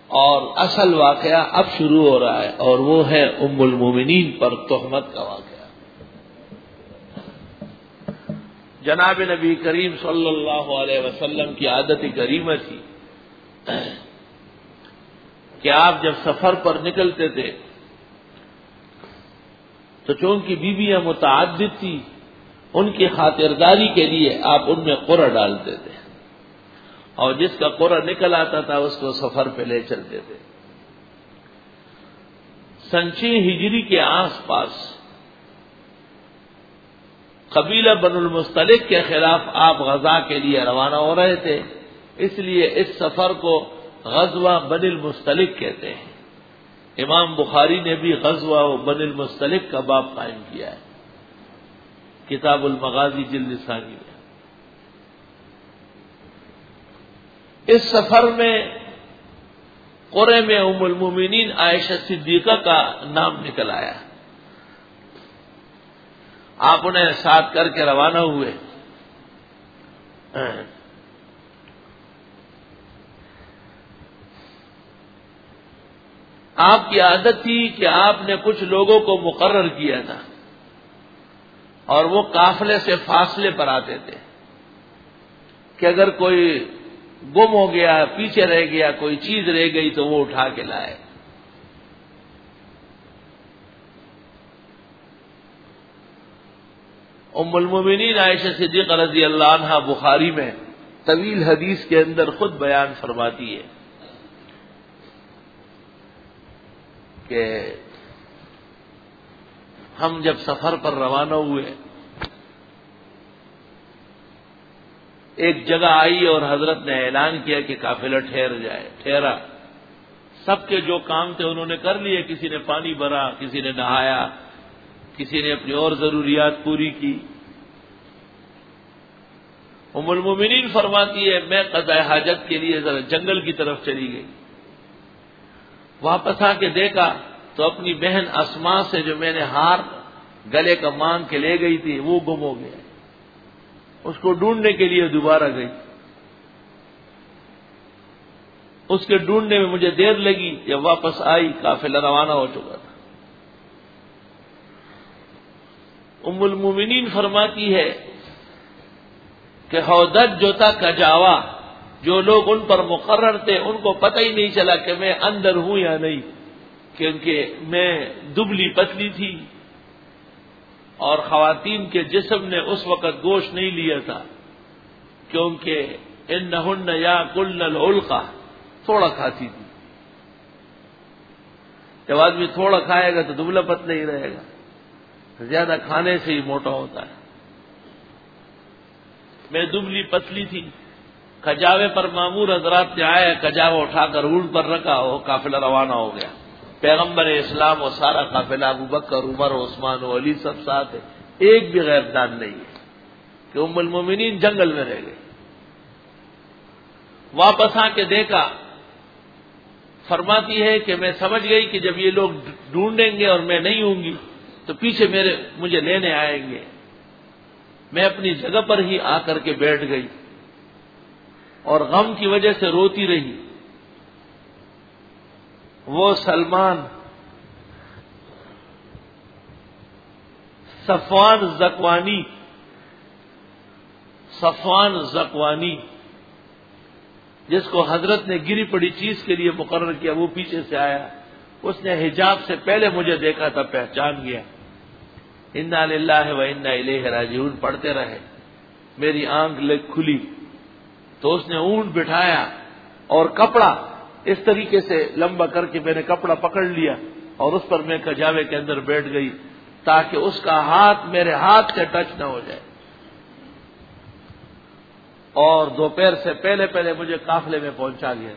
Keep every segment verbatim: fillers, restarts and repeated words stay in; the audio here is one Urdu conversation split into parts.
اور اصل واقعہ اب شروع ہو رہا ہے، اور وہ ہے ام المومنین پر تہمت کا واقعہ۔ جناب نبی کریم صلی اللہ علیہ وسلم کی عادت کریمہ تھی کہ آپ جب سفر پر نکلتے تھے تو چونکہ بیویاں متعدد تھی، ان کی خاطرداری کے لیے آپ ان میں قرعہ ڈالتے تھے، اور جس کا قرعہ نکل آتا تھا اس کو سفر پہ لے چلتے تھے۔ سن چھ ہجری کے آس پاس قبیلہ بن المستلق کے خلاف آپ غزا کے لیے روانہ ہو رہے تھے، اس لیے اس سفر کو غزوہ بن المستلق کہتے ہیں۔ امام بخاری نے بھی غزوہ بن المستلق کا باب قائم کیا ہے کتاب المغازی جلد ثانی میں۔ اس سفر میں قرعے میں ام المومنین عائشہ صدیقہ کا نام نکل آیا، آپ انہیں ساتھ کر کے روانہ ہوئے۔ آپ کی عادت تھی کہ آپ نے کچھ لوگوں کو مقرر کیا تھا، اور وہ قافلے سے فاصلے پر آتے تھے کہ اگر کوئی گم ہو گیا، پیچھے رہ گیا، کوئی چیز رہ گئی تو وہ اٹھا کے لائے۔ ام المومنین عائشہ صدیقہ رضی اللہ عنہا بخاری میں طویل حدیث کے اندر خود بیان فرماتی ہے کہ ہم جب سفر پر روانہ ہوئے، ایک جگہ آئی اور حضرت نے اعلان کیا کہ قافلہ ٹھہر جائے۔ ٹھہرا، سب کے جو کام تھے انہوں نے کر لیے، کسی نے پانی بھرا، کسی نے نہایا، کسی نے اپنی اور ضروریات پوری کی۔ ام المومنین فرماتی ہے میں قضاء حاجت کے لیے ذرا جنگل کی طرف چلی گئی، واپس آ کے دیکھا تو اپنی بہن اسماء سے جو میں نے ہار گلے کا مانگ کے لے گئی تھی وہ گم ہو گیا۔ اس کو ڈھونڈنے کے لیے دوبارہ گئی، اس کے ڈھونڈنے میں مجھے دیر لگی، جب واپس آئی قافلہ روانہ ہو چکا تھا۔ ام المومنین فرماتی ہے کہ حودج جو تھا کجاوا، جو لوگ ان پر مقرر تھے ان کو پتہ ہی نہیں چلا کہ میں اندر ہوں یا نہیں، کیونکہ میں دبلی پتلی تھی اور خواتین کے جسم نے اس وقت گوشت نہیں لیا تھا، کیونکہ انہن یاکلن العلقہ، تھوڑا کھاتی تھی۔ جب آدمی تھوڑا کھائے گا تو دبلا پتلا ہی رہے گا، زیادہ کھانے سے ہی موٹا ہوتا ہے۔ میں دبلی پتلی تھی، کجاوے پر مامور حضرات نے آئے، کجاوا اٹھا کر اونٹ پر رکھا، وہ قافلہ روانہ ہو گیا۔ پیغمبر اسلام اور سارا قافلہ، ابو بکر، عمر، عثمان و علی سب ساتھ ہے، ایک بھی غیر دان نہیں ہے کہ ام المومنین جنگل میں رہ گئی۔ واپس آ کے دیکھا، فرماتی ہے کہ میں سمجھ گئی کہ جب یہ لوگ ڈھونڈیں گے اور میں نہیں ہوں گی تو پیچھے میرے مجھے لینے آئیں گے۔ میں اپنی جگہ پر ہی آ کر کے بیٹھ گئی اور غم کی وجہ سے روتی رہی۔ وہ سلمان صفوان زکوانی صفوان زکوانی جس کو حضرت نے گری پڑی چیز کے لیے مقرر کیا، وہ پیچھے سے آیا، اس نے حجاب سے پہلے مجھے دیکھا تھا، پہچان گیا۔ انا للہ و انا الیہ راجعون پڑھتے رہے، میری آنکھ لگ کھلی تو اس نے اونٹ بٹھایا اور کپڑا اس طریقے سے لمبا کر کے میں نے کپڑا پکڑ لیا اور اس پر میں کجاوے کے اندر بیٹھ گئی تاکہ اس کا ہاتھ میرے ہاتھ سے ٹچ نہ ہو جائے، اور دوپہر سے پہلے پہلے مجھے قافلے میں پہنچا گیا۔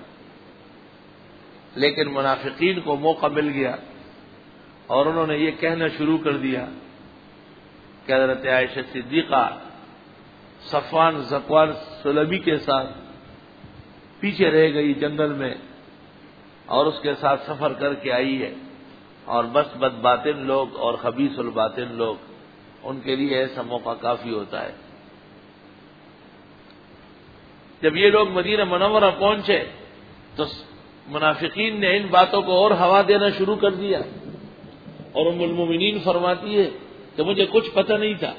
لیکن منافقین کو موقع مل گیا اور انہوں نے یہ کہنا شروع کر دیا کہ حضرت عائشہ صدیقہ صفوان زکوان سلبی کے ساتھ پیچھے رہ گئی جنگل میں اور اس کے ساتھ سفر کر کے آئی ہے، اور بس بد باطن لوگ اور خبیث الباطن لوگ، ان کے لیے ایسا موقع کافی ہوتا ہے۔ جب یہ لوگ مدینہ منورہ پہنچے تو منافقین نے ان باتوں کو اور ہوا دینا شروع کر دیا، اور ام المومنین فرماتی ہے کہ مجھے کچھ پتہ نہیں تھا،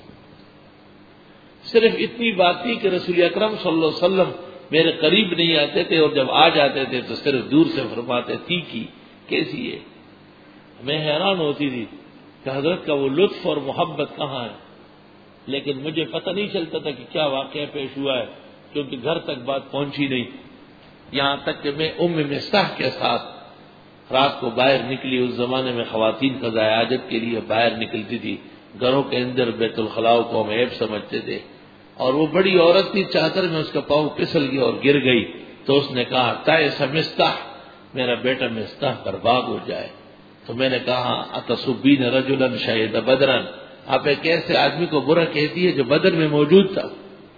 صرف اتنی بات تھی کہ رسول اکرم صلی اللہ علیہ وسلم میرے قریب نہیں آتے تھے، اور جب آ جاتے تھے تو صرف دور سے فرماتے تھی کی کیسی ہے۔ میں حیران ہوتی تھی کہ حضرت کا وہ لطف اور محبت کہاں ہے، لیکن مجھے پتہ نہیں چلتا تھا کہ کیا واقعہ پیش ہوا ہے، کیونکہ گھر تک بات پہنچی نہیں، یہاں تک کہ میں ام مستح کے ساتھ رات کو باہر نکلی۔ اس زمانے میں خواتین قضاء حاجت کے لیے باہر نکلتی تھی، گھروں کے اندر بیت الخلاء کو ہم عیب سمجھتے تھے، اور وہ بڑی عورت تھی، چادر میں اس کا پاؤں پھسل گیا اور گر گئی، تو اس نے کہا تائس مستح، میرا بیٹا مستح برباد ہو جائے۔ تو میں نے کہا اتصبین رجلا شہید بدرا، آپ ایک ایسے آدمی کو برا کہتی ہے جو بدر میں موجود تھا۔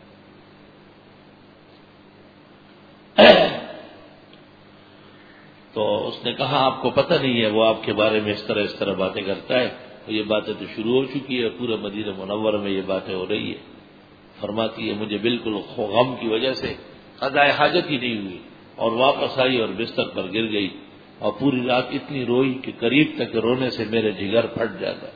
تو اس نے کہا آپ کو پتہ نہیں ہے وہ آپ کے بارے میں اس طرح اس طرح باتیں کرتا ہے۔ تو یہ باتیں تو شروع ہو چکی ہے، پورے مدینہ منورہ میں یہ باتیں ہو رہی ہے۔ فرماتی ہے مجھے بالکل غم کی وجہ سے قضاء حاجت ہی نہیں ہوئی، اور واپس آئی اور بستر پر گر گئی، اور پوری رات اتنی روئی کہ قریب تک رونے سے میرے جگر پھٹ جاتا۔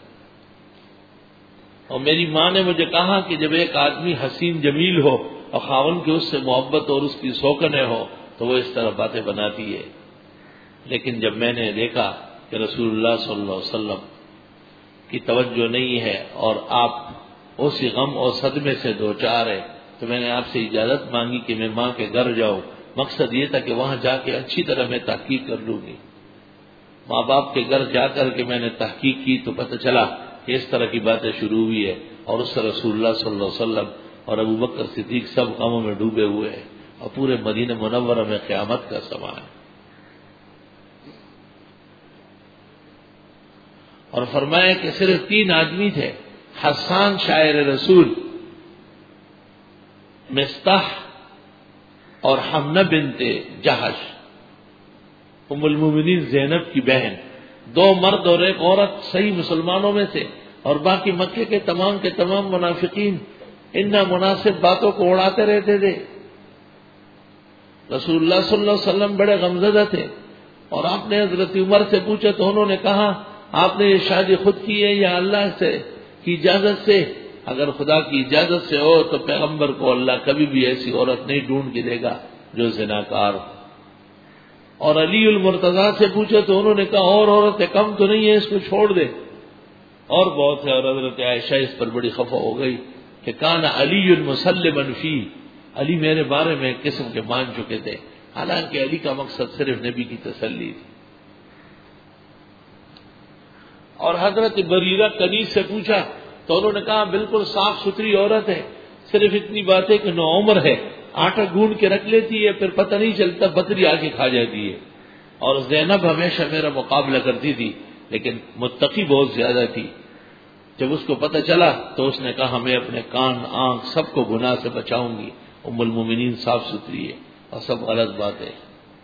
اور میری ماں نے مجھے کہا کہ جب ایک آدمی حسین جمیل ہو اور خاوند کی اس سے محبت اور اس کی سوکنیں ہو تو وہ اس طرح باتیں بناتی ہے، لیکن جب میں نے دیکھا کہ رسول اللہ صلی اللہ علیہ وسلم کی توجہ نہیں ہے اور آپ اسی غم اور صدمے سے دوچار ہے، تو میں نے آپ سے اجازت مانگی کہ میں ماں کے گھر جاؤں۔ مقصد یہ تھا کہ وہاں جا کے اچھی طرح میں تحقیق کر لوں گی۔ ماں باپ کے گھر جا کر کے میں نے تحقیق کی تو پتہ چلا کہ اس طرح کی باتیں شروع ہوئی ہے، اور اس سے رسول اللہ صلی اللہ علیہ وسلم اور ابو بکر صدیق سب غموں میں ڈوبے ہوئے ہیں، اور پورے مدینہ منورہ میں قیامت کا سماں ہے۔ اور فرمایا کہ صرف تین آدمی تھے، حسان شاعر رسول، مستح اور حمنہ بنت جہش ام المومنین زینب کی بہن، دو مرد اور ایک عورت صحیح مسلمانوں میں سے، اور باقی مکے کے تمام کے تمام منافقین ان نامناسب باتوں کو اڑاتے رہتے تھے۔ رسول اللہ صلی اللہ علیہ وسلم بڑے غمزدہ تھے، اور آپ نے حضرت عمر سے پوچھا تو انہوں نے کہا آپ نے یہ شادی خود کی ہے یا اللہ سے کی اجازت سے؟ اگر خدا کی اجازت سے ہو تو پیغمبر کو اللہ کبھی بھی ایسی عورت نہیں ڈھونڈ کے دے گا جو زناکار ہو۔ اور علی المرتضیٰ سے پوچھا تو انہوں نے کہا اور عورتیں کم تو نہیں ہے، اس کو چھوڑ دے۔ اور بہت ہے، اور حضرت عائشہ اس پر بڑی خفا ہو گئی کہ کان علی مسلما فی، علی میرے بارے میں ایک قسم کے مان چکے تھے، حالانکہ علی کا مقصد صرف نبی کی تسلی تھی۔ اور حضرت بریرہ کنیز سے پوچھا تو انہوں نے کہا بالکل صاف ستھری عورت ہے، صرف اتنی بات ہے کہ نوعمر ہے، آٹا گونڈ کے رکھ لیتی ہے، پھر پتہ نہیں چلتا بکری آ کے کھا جاتی ہے۔ اور زینب ہمیشہ میرا مقابلہ کرتی تھی، لیکن متقی بہت زیادہ تھی۔ جب اس کو پتہ چلا تو اس نے کہا میں اپنے کان آنکھ سب کو گناہ سے بچاؤں گی، ام المومنین صاف ستھری ہے اور سب غلط بات ہے۔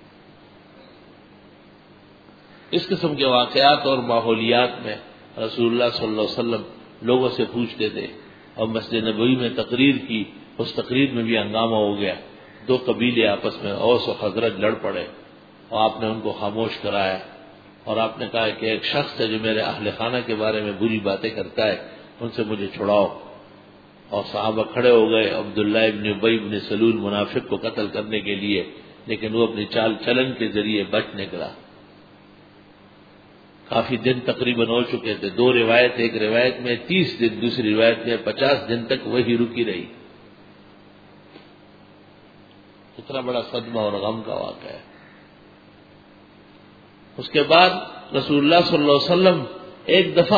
اس قسم کے واقعات اور ماحولیات میں رسول اللہ صلی اللہ علیہ وسلم لوگوں سے پوچھتے تھے، اور مسجد نبوی میں تقریر کی، اس تقریر میں بھی ہنگامہ ہو گیا، دو قبیلے آپس میں اوس و خزرج لڑ پڑے، اور آپ نے ان کو خاموش کرایا، اور آپ نے کہا کہ ایک شخص ہے جو میرے اہل خانہ کے بارے میں بری باتیں کرتا ہے، ان سے مجھے چھڑاؤ۔ اور صحابہ کھڑے ہو گئے، عبداللہ ابن ابی ابن سلول منافق کو قتل کرنے کے لیے، لیکن وہ اپنی چال چلن کے ذریعے بچ نکلا۔ کافی دن تقریباً ہو چکے تھے، دو روایت، ایک روایت میں تیس دن، دوسری روایت میں پچاس دن تک وہی رکی رہی۔ اتنا بڑا صدمہ اور غم کا واقعہ ہے۔ اس کے بعد رسول اللہ صلی اللہ علیہ وسلم ایک دفعہ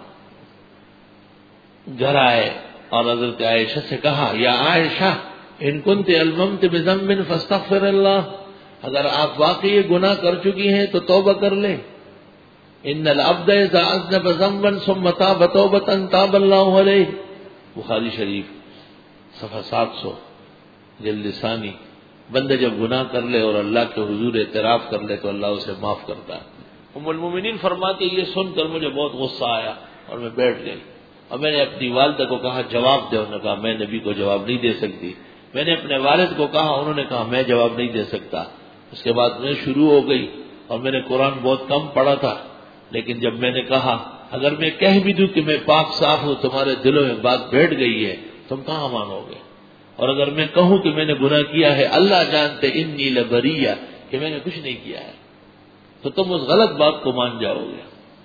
گھر آئے اور حضرت عائشہ سے کہا یا عائشہ ان کنت الممت بذنب فاستغفر اللہ، اگر آپ واقعی گناہ کر چکی ہیں تو توبہ کر لیں۔ ان العبد اذا اذنب ذنبا ثم تاب توبۃ تاب اللہ علیہ، بخاری شریف صفحہ سات سو جلد ثانی۔ بندہ جب گناہ کر لے اور اللہ کے حضور اعتراف کر لے تو اللہ اسے معاف کرتا ہے۔ ام المومنین فرماتے یہ سن کر مجھے بہت غصہ آیا اور میں بیٹھ گئی، اور میں نے اپنی والدہ کو کہا جواب دے، انہوں نے کہا میں نبی کو جواب نہیں دے سکتی۔ میں نے اپنے والد کو کہا، انہوں نے کہا میں جواب نہیں دے سکتا۔ اس کے بعد میں شروع ہو گئی اور میں نے قرآن بہت کم پڑھا تھا، لیکن جب میں نے کہا اگر میں کہہ بھی دوں کہ میں پاک صاف ہوں، تمہارے دلوں میں بات بیٹھ گئی ہے، تم کہاں مانو گے؟ اور اگر میں کہوں کہ میں نے گناہ کیا ہے، اللہ جانتے انی لبریہ کہ میں نے کچھ نہیں کیا ہے، تو تم اس غلط بات کو مان جاؤ گے۔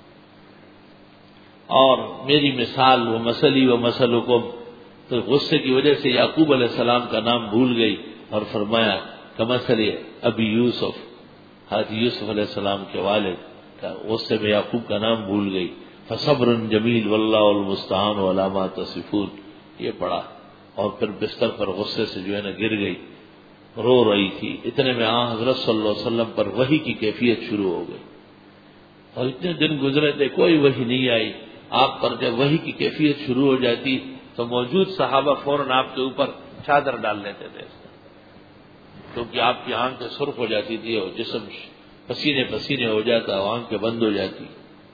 اور میری مثال و مسلی و مسلکم، تو غصے کی وجہ سے یعقوب علیہ السلام کا نام بھول گئی اور فرمایا کمثل ابی یوسف، حضرت یوسف علیہ السلام کے والد کا غصے میں یعقوب کا نام بھول گئی۔ فصبر جمیل واللہ المستعان علی ما تصفون، یہ پڑھا اور پھر بستر پر غصے سے جو ہے نا گر گئی، رو رہی تھی۔ اتنے میں آن حضرت صلی اللہ علیہ وسلم پر وحی کی کیفیت شروع ہو گئی، اور اتنے دن گزرے تھے کوئی وحی نہیں آئی۔ آپ پر جب وحی کی کیفیت شروع ہو جاتی تو موجود صحابہ فوراً آپ کے اوپر چادر ڈال لیتے تھے، کیونکہ آپ کی آنکھیں سرخ ہو جاتی تھی اور جسم پسینے پسینے ہو جاتا اور آنکھیں بند ہو جاتی۔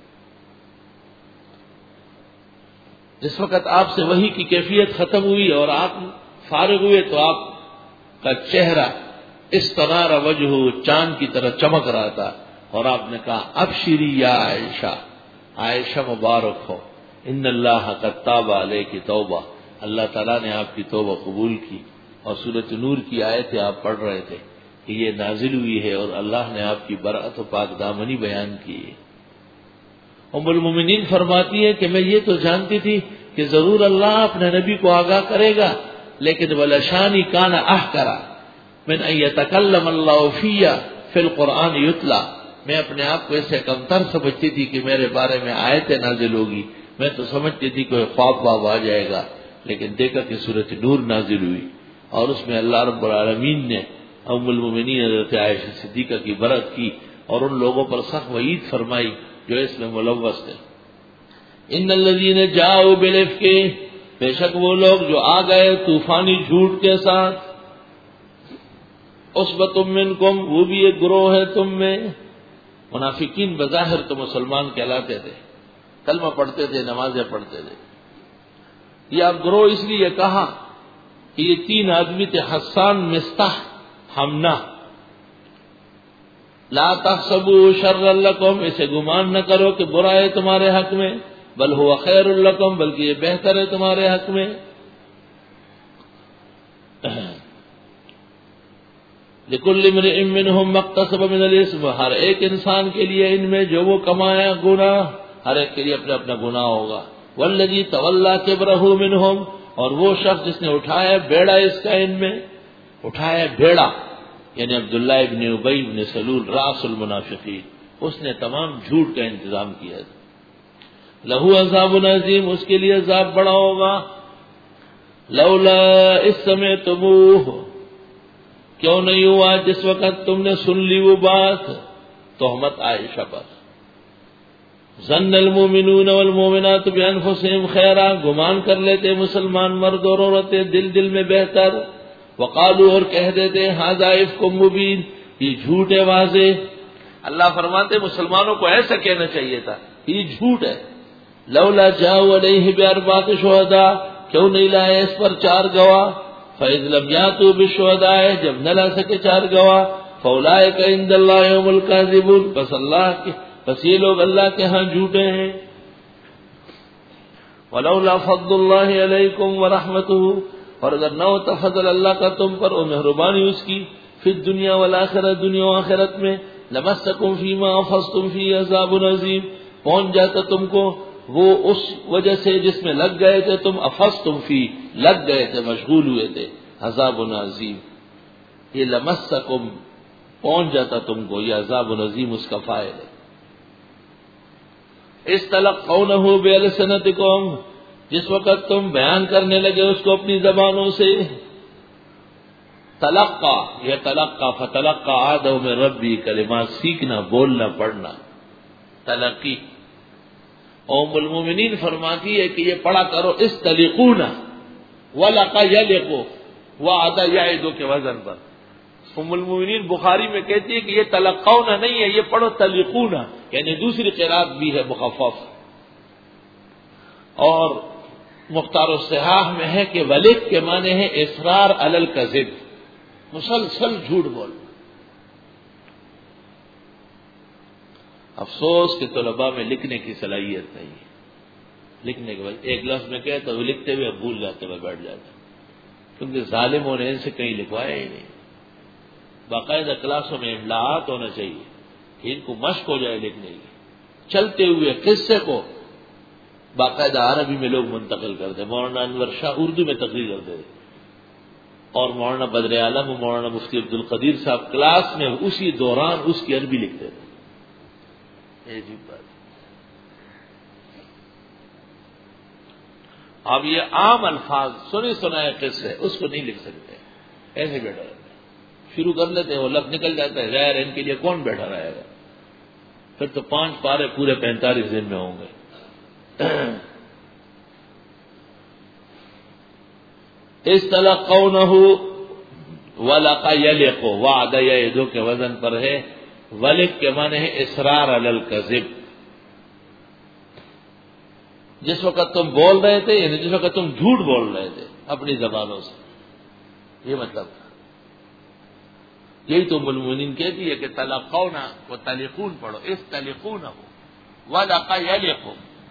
جس وقت آپ سے وحی کی کیفیت ختم ہوئی اور آپ فارغ ہوئے تو آپ کا چہرہ اس طرح وجہ چاند کی طرح چمک رہا تھا، اور آپ نے کہا ابشری یا عائشہ، عائشہ مبارک ہو، ان اللہ قد تاب علیک توبہ، اللہ تعالیٰ نے آپ کی توبہ قبول کی۔ اور سورۃ نور کی آیتیں آپ پڑھ رہے تھے کہ یہ نازل ہوئی ہے اور اللہ نے آپ کی برأت و پاک دامنی بیان کی ہے۔ ام المومنین فرماتی ہے کہ میں یہ تو جانتی تھی کہ ضرور اللہ اپنے نبی کو آگاہ کرے گا، لیکن ولشانی کان احقرا من ان یتکلم اللہ فی فی القرآن یتلا، میں اپنے آپ کو ایسے کمتر سمجھتی تھی کہ میرے بارے میں آیتیں نازل ہوگی، میں تو سمجھتی تھی کوئی خواب واب آ جائے گا، لیکن دیکھا کہ سورۃ نور نازل ہوئی اور اس میں اللہ رب العالمین نے ام المومنین حضرت عائشہ صدیقہ کی برأت کی اور ان لوگوں پر سخت وعید فرمائی جو اس میں ملوث تھے۔ ان الذین جاؤوا بالافک، بے شک وہ لوگ جو آ گئے طوفانی جھوٹ کے ساتھ، عصبۃ منکم، وہ بھی ایک گروہ ہے تم میں۔ منافقین بظاہر تو مسلمان کہلاتے تھے، کلمہ پڑھتے تھے، نمازیں پڑھتے تھے۔ یہ اب گروہ اس لیے کہا کہ یہ تین آدمی تھے، حسان، مستح، حمنہ۔ لا تحسبوا شرا لکم، اسے گمان نہ کرو کہ برا ہے تمہارے حق میں، بل ہوا خیر لکم، بلکہ یہ بہتر ہے تمہارے حق میں۔ لکل امرئ منہم ما اکتسب من الاثم، ہر ایک انسان کے لیے ان میں جو وہ کمایا گناہ، ہر ایک کے لیے اپنا اپنا گناہ ہوگا۔ والذی تولی کبرہ منہم، اور وہ شخص جس نے اٹھایا بیڑا اس کا ان میں، اٹھایا بیڑا یعنی عبداللہ ابن ابی ابن سلول راس المنافقین، اس نے تمام جھوٹ کا انتظام کیا تھا۔ لہو عذاب عظیم، اس کے لیے عذاب بڑا ہوگا۔ لولا اس سمعتموہ، کیوں نہیں ہوا جس وقت تم نے سن لی وہ بات، تہمت عائشہ پر۔ ظن المومنون والمومنات بانفسہم خیرا، گمان کر لیتے مسلمان مرد اور عورتیں دل دل میں بہتر۔ وقالوا، اور کہہ دیتے ھذا افک مبین، یہ جھوٹ ہے واضح۔ اللہ فرماتے مسلمانوں کو ایسا کہنا چاہیے تھا، یہ جھوٹ ہے۔ لولا جاءوا علیہ باربعۃ شہداء، کیوں نہیں لائے اس پر چار گواہ؟ فإذ لم یأتوا بالشہداء، جب نہ لا سکے چار گواہ، فأولئک عند اللہ هم الکاذبون، بس اللہ کے بس یہ لوگ اللہ کے ہاں جھوٹے ہیں۔ ولولا فضل اللہ علیکم ورحمتہ، اور اگر نہ ہوتا فضل اللہ کا تم پر اور مہربانی اس کی، فی الدنیا والآخرہ، دنیا و آخرت میں، لمسکم فیما افضتم فی عذاب عظیم، پہنچ جاتا تم کو وہ اس وجہ سے جس میں لگ گئے تھے تم، افضتم فی، لگ گئے تھے، مشغول ہوئے تھے، عذاب عظیم۔ یہ لمسکم، پہنچ جاتا تم کو، یہ عذاب عظیم اس کا فاعل ہے۔ استلقونہ بألسنتکم، جس وقت تم بیان کرنے لگے اس کو اپنی زبانوں سے۔ تلقا، یہ تلقا، فتلقا آدم من ربی، کلمات سیکھنا، بولنا، پڑھنا، تلقی۔ ام المومنین فرماتی ہے کہ یہ پڑھا کرو استلقون، ولقا یلقو، وعد یعد کے وزن پر۔ ام المومنین بخاری میں کہتی ہے کہ یہ تلقون نہیں ہے، یہ پڑھو تلقون، یعنی دوسری قرات بھی ہے مخفف۔ اور مختار الصحاح میں ہے کہ ولق کے معنی ہے اصرار علی الکذب، مسلسل جھوٹ بولنا۔ افسوس کہ طلباء میں لکھنے کی صلاحیت نہیں ہے. لکھنے کے بعد ایک لفظ میں کہتا وہ لکھتے ہوئے بھول جاتے ہوئے بیٹھ جاتے، کیونکہ ظالموں نے ان سے کہیں لکھوایا ہی نہیں. باقاعدہ کلاسوں میں املاءات ہونا چاہیے کہ ان کو مشق ہو جائے لکھنے کی. چلتے ہوئے قصے کو باقاعدہ عربی میں لوگ منتقل کرتے. مولانا انور شاہ اردو میں تقریر کرتے تھے اور مولانا بدر عالم و مولانا مفتی عبد القدیر صاحب کلاس میں اسی دوران اس کی عربی لکھتے تھے. عجیب بات. اب یہ عام الفاظ سنے سنائے قصے اس کو نہیں لکھ سکتے، ایسے بیٹھا رہتے ہیں، شروع کر لیتے ہیں وہ لفظ نکل جاتا ہے. غیر ان کے لیے کون بیٹھا رہے گا؟ پھر تو پانچ پارے پورے پینتالیس دن میں ہوں گے. استلقونه ولق یلق، وعد یعدو کے وزن پر ہے. ولق کے معنی ہے اصرار علی الکذب. جس وقت تم بول رہے تھے یعنی جس وقت تم جھوٹ بول رہے تھے اپنی زبانوں سے، یہ مطلب تھا. یہی تو ام المؤمنین کہتی ہے کہ تلقونا و تلقون پڑھو، استلقونه ولق یلق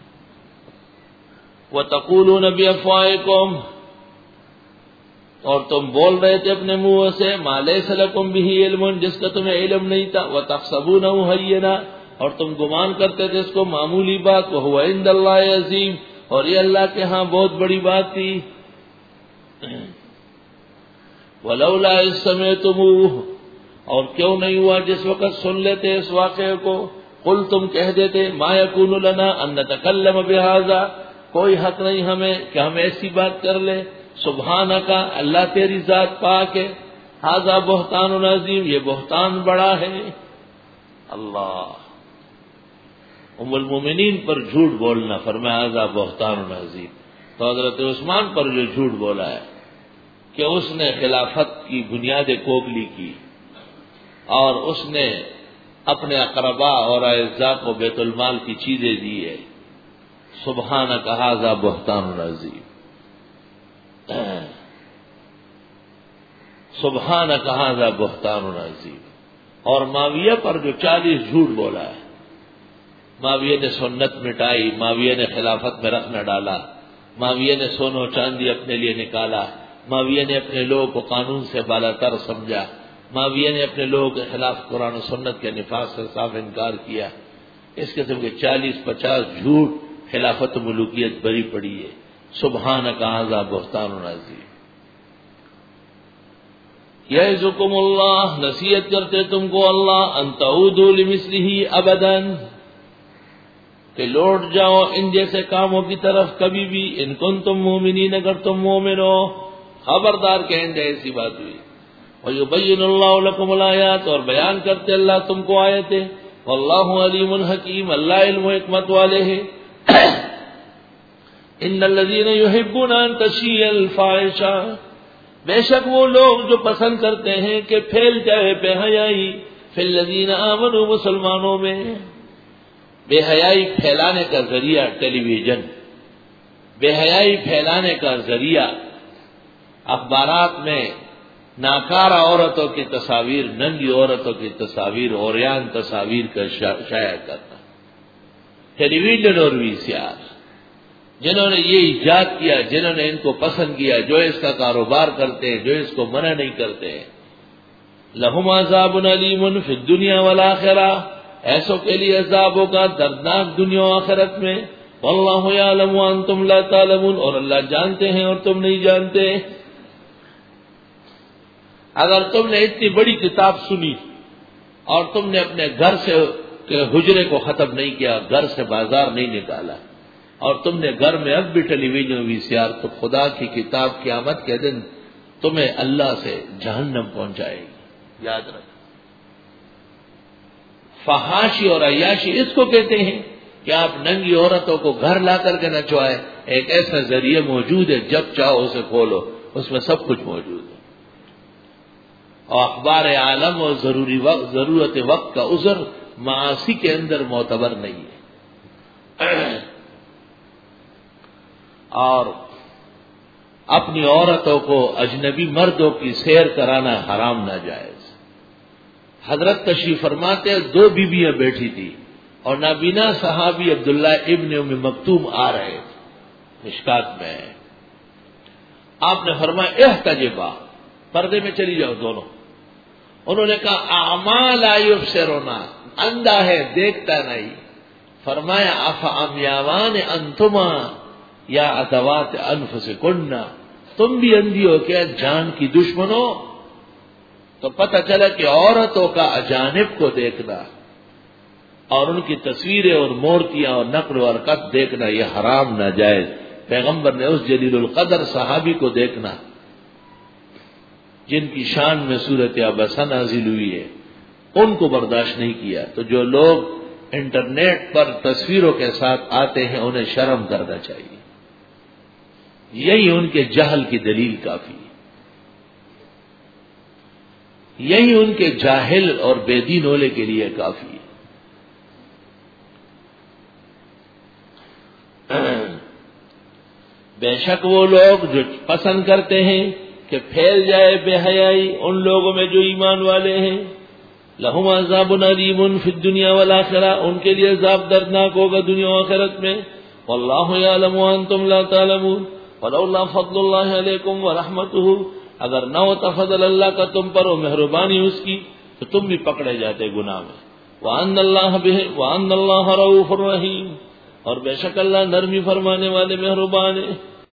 وتقولون بافواہکم، اور تم بول رہے تھے اپنے منہ سے ما لیس لکم بہ علم، جس کا تمہیں علم نہیں تھا. وتحسبونہ ہینا، اور تم گمان کرتے تھے اس کو معمولی بات. وہو عند اللہ عظیم، اور یہ اللہ کے ہاں بہت بڑی بات تھی. ولولا اذ سمعتموہ، اور کیوں نہیں ہوا جس وقت سن لیتے اس واقعے کو. قل تم کہہ دیتے ما یکون لنا ان نتکلم بہذا، کوئی حق نہیں ہمیں کہ ہم ایسی بات کر لیں. سبحانک، اللہ تیری ذات پاک ہے. ھذا بہتان عظیم، یہ بہتان بڑا ہے. اللہ، ام المومنین پر جھوٹ بولنا، فرمایا ھذا بہتان عظیم. تو حضرت عثمان پر جو جھوٹ بولا ہے کہ اس نے خلافت کی بنیادیں کوکلی کی اور اس نے اپنے اقربا اور اعزاء کو بیت المال کی چیزیں دی ہے. سبحانک ھذا بہتان عظیم، سبحانک ھذا بہتان عظیم. اور معاویہ پر جو چالیس جھوٹ بولا ہے، معاویہ نے سنت مٹائی، معاویہ نے خلافت میں رکھ نہ ڈالا، معاویہ نے سونو چاندی اپنے لیے نکالا، معاویہ نے اپنے لوگوں کو قانون سے بالا تر سمجھا، معاویہ نے اپنے لوگوں کے خلاف قرآن و سنت کے نفاذ سے صاف انکار کیا. اس قسم کے چالیس پچاس جھوٹ خلافت و ملوکیت بری پڑی ہے. سبحانک ھذا بہتان عظیم. یعظکم اللہ، نصیحت کرتے تم کو اللہ، ان تعودوا لمثلہ ابدا، کہ لوٹ جاؤ ان جیسے کاموں کی طرف کبھی بھی. ان کنتم مومنین، اگر تم مومن ہو. خبردار کہ ان ایسی بات ہوئی. وَيُبَيِّنُ اللَّهُ لَكُمُ الْآيَاتِ، اور بیان کرتے اللہ تم کو آیتیں. وَاللَّهُ عَلِيمٌ حَكِيمٌ، اللہ علم و حکمت والے ہیں. ان الذين يحبون ان تشيع الفاحشة، بے شک وہ لوگ جو پسند کرتے ہیں کہ پھیل جائے بے حیائی فی الذین آمنوا، مسلمانوں میں. بے حیائی پھیلانے کا ذریعہ ٹیلی ویژن، بے حیائی پھیلانے کا ذریعہ اخبارات میں ناکارہ عورتوں کی تصاویر، ننگی عورتوں کی تصاویر، عریان تصاویر کا شائع کرنا. ٹیلی ویژن اور وی سی آر، جنہوں نے یہ ایجاد کیا، جنہوں نے ان کو پسند کیا، جو اس کا کاروبار کرتے ہیں، جو اس کو منع نہیں کرتے ہیں. لہم عذاب علیم فی الدنیا والآخرہ، ایسوں کے لیے عذاب ہوگا دردناک دنیا و آخرت میں. واللہ یعلم وانتم لا تعلمون، اور اللہ جانتے ہیں اور تم نہیں جانتے. اگر تم نے اتنی بڑی کتاب سنی اور تم نے اپنے گھر سے حجرے کو ختم نہیں کیا، گھر سے بازار نہیں نکالا، اور تم نے گھر میں اب بھی ٹیلی ویژن وی سی آر، تو خدا کی کتاب قیامت کے دن تمہیں اللہ سے جہنم پہنچائے گی. یاد رکھ. فحاشی اور عیاشی اس کو کہتے ہیں کہ آپ ننگی عورتوں کو گھر لا کر کے نچوائے. ایک ایسا ذریعہ موجود ہے، جب چاہو اسے کھولو، اس میں سب کچھ موجود ہے. اور اخبار عالم اور ضروری وقت ضرورت وقت کا عذر معاصی کے اندر معتبر نہیں ہے. اور اپنی عورتوں کو اجنبی مردوں کی سیر کرانا حرام ناجائز. حضرت تشریف فرماتے دو بیویاں بیٹھی تھی، اور نابینا صحابی عبداللہ ابن ام مکتوم آ رہے تھے مشکات میں. آپ نے فرمایا احتجبا، پردے میں چلی جاؤ دونوں. انہوں نے کہا اعمال آیوب سے رونا، اندھا ہے دیکھتا نہیں. فرمایا افعمیاوان انتما یا ادوات انفسکن، تم بھی اندھی ہو کیا جان کی دشمنوں؟ تو پتہ چلا کہ عورتوں کا اجانب کو دیکھنا اور ان کی تصویریں اور مورتیاں اور نقل و حرکت دیکھنا یہ حرام ناجائز. پیغمبر نے اس جلیل القدر صحابی کو دیکھنا جن کی شان میں صورت عبسہ نازل ہوئی ہے، ان کو برداشت نہیں کیا. تو جو لوگ انٹرنیٹ پر تصویروں کے ساتھ آتے ہیں انہیں شرم کرنا چاہیے. یہی ان کے جہل کی دلیل کافی ہے، یہی ان کے جاہل اور بے دین ہونے کے لیے کافی ہے. بے شک وہ لوگ جو پسند کرتے ہیں کہ پھیل جائے بے حیائی ان لوگوں میں جو ایمان والے ہیں، لہم عذاب علیم فی الدنیا والآخرہ، ان کے لیے عذاب دردناک ہوگا دنیا و آخرت میں. واللہ یعلم وانتم لا تعلمون ولولا فضل اللہ علیکم ورحمتہ، اگر نہ ہوتا فضل اللہ کا تم پر اور مہربانی اس کی تو تم بھی پکڑے جاتے گناہ میں. وان اللہ بہ وان اللہ رؤوف الرحیم، اور بے شک اللہ نرمی فرمانے والے مہربان ہے.